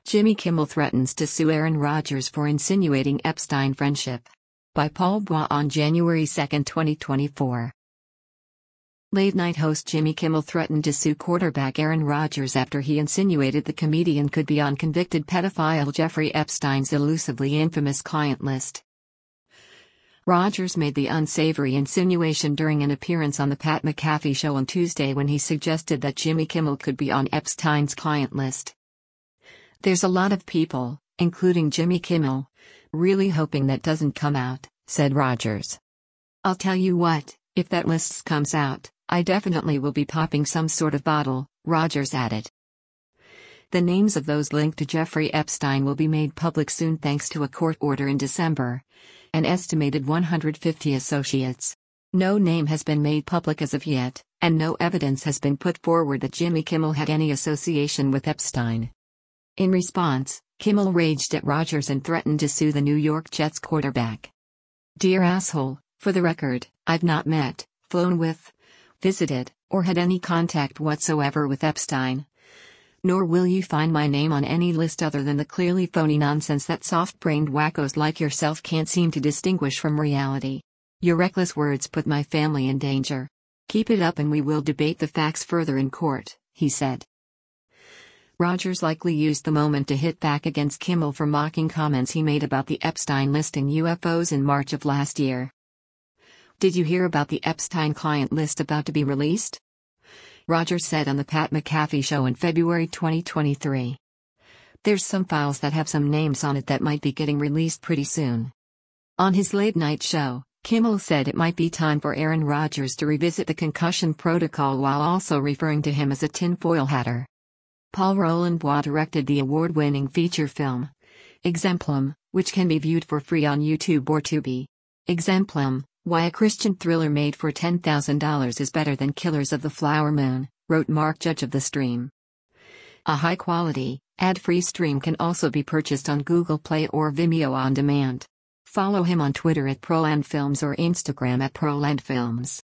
Jimmy Kimmel threatens to sue Aaron Rodgers for insinuating Epstein friendship. By Paul Bois on January 2, 2024. Late-night host Jimmy Kimmel threatened to sue quarterback Aaron Rodgers after he insinuated the comedian could be on convicted pedophile Jeffrey Epstein's elusively infamous client list. Rodgers made the unsavory insinuation during an appearance on the Pat McAfee Show on Tuesday when he suggested that Jimmy Kimmel could be on Epstein's client list. "There's a lot of people, including Jimmy Kimmel, really hoping that doesn't come out," said Rodgers. "I'll tell you what, if that list comes out, I definitely will be popping some sort of bottle," Rodgers added. The names of those linked to Jeffrey Epstein will be made public soon thanks to a court order in December. An estimated 150 associates. No name has been made public as of yet, and no evidence has been put forward that Jimmy Kimmel had any association with Epstein. In response, Kimmel raged at Rodgers and threatened to sue the New York Jets quarterback. "Dear asshole, for the record, I've not met, flown with, visited, or had any contact whatsoever with Epstein. Nor will you find my name on any list other than the clearly phony nonsense that soft-brained wackos like yourself can't seem to distinguish from reality. Your reckless words put my family in danger. Keep it up and we will debate the facts further in court," he said. Rodgers likely used the moment to hit back against Kimmel for mocking comments he made about the Epstein listing UFOs in March of last year. "Did you hear about the Epstein client list about to be released?" Rodgers said on the Pat McAfee Show in February 2023. "There's some files that have some names on it that might be getting released pretty soon." On his late-night show, Kimmel said it might be time for Aaron Rodgers to revisit the concussion protocol while also referring to him as a tinfoil hatter. Paul Roland Bois directed the award-winning feature film, Exemplum, which can be viewed for free on YouTube or Tubi. Exemplum, why a Christian thriller made for $10,000 is better than Killers of the Flower Moon, wrote Mark Judge of The Stream. A high-quality, ad-free stream can also be purchased on Google Play or Vimeo on demand. Follow him on Twitter at ProlandFilms or Instagram at ProlandFilms.